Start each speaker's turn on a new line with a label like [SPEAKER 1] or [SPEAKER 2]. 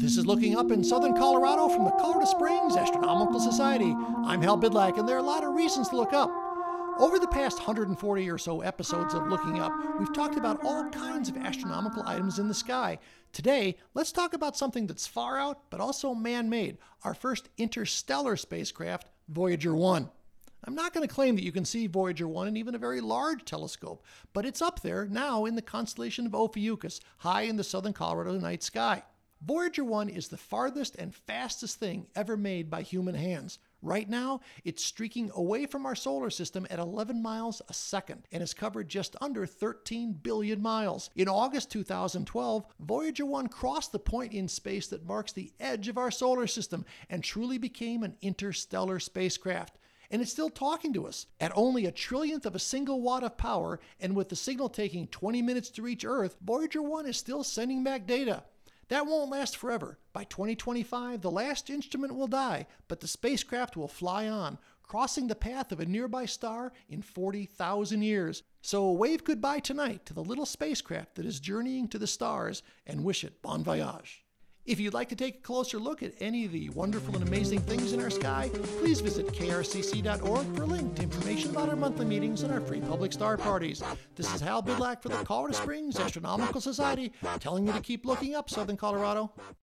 [SPEAKER 1] This is Looking Up in Southern Colorado from the Colorado Springs Astronomical Society. I'm Hal Bidlack, and there are a lot of reasons to look up. Over the past 140 or so episodes of Looking Up, we've talked about all kinds of astronomical items in the sky. Today, let's talk about something that's far out, but also man-made, our first interstellar spacecraft, Voyager 1. I'm not going to claim that you can see Voyager 1 in even a very large telescope, but it's up there now in the constellation of Ophiuchus, high in the southern Colorado night sky. Voyager 1 is the farthest and fastest thing ever made by human hands. Right now, it's streaking away from our solar system at 11 miles a second and has covered just under 13 billion miles. In August 2012, Voyager 1 crossed the point in space that marks the edge of our solar system and truly became an interstellar spacecraft. And it's still talking to us. At only a trillionth of a single watt of power, and with the signal taking 20 minutes to reach Earth, Voyager 1 is still sending back data. That won't last forever. By 2025, the last instrument will die, but the spacecraft will fly on, crossing the path of a nearby star in 40,000 years. So wave goodbye tonight to the little spacecraft that is journeying to the stars, and wish it bon voyage. If you'd like to take a closer look at any of the wonderful and amazing things in our sky, please visit krcc.org for a link to information about our monthly meetings and our free public star parties. This is Hal Bidlack for the Colorado Springs Astronomical Society, telling you to keep looking up, Southern Colorado.